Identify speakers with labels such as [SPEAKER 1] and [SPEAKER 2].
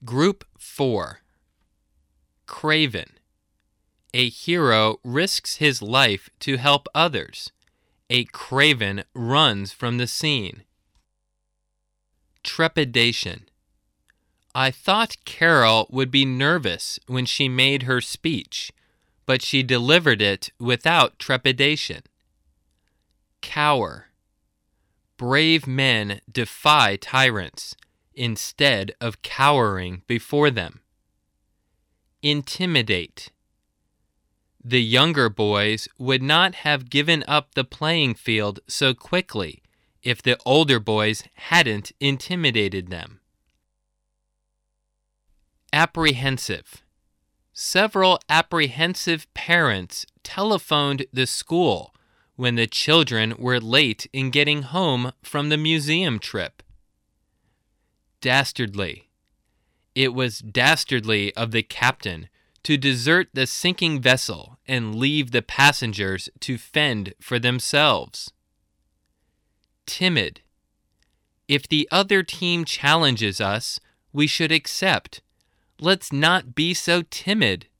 [SPEAKER 1] Group 4. Craven. A hero risks his life to help others. A craven runs from the scene. Trepidation. I thought Carol would be nervous when she made her speech, but she delivered it without trepidation. Cower. Brave men defy tyrants instead of cowering before them. Intimidate. The younger boys would not have given up the playing field so quickly if the older boys hadn't intimidated them. Apprehensive. Several apprehensive parents telephoned the school when the children were late in getting home from the museum trip. Dastardly. It was dastardly of the captain to desert the sinking vessel and leave the passengers to fend for themselves. Timid. If the other team challenges us, we should accept. Let's not be so timid.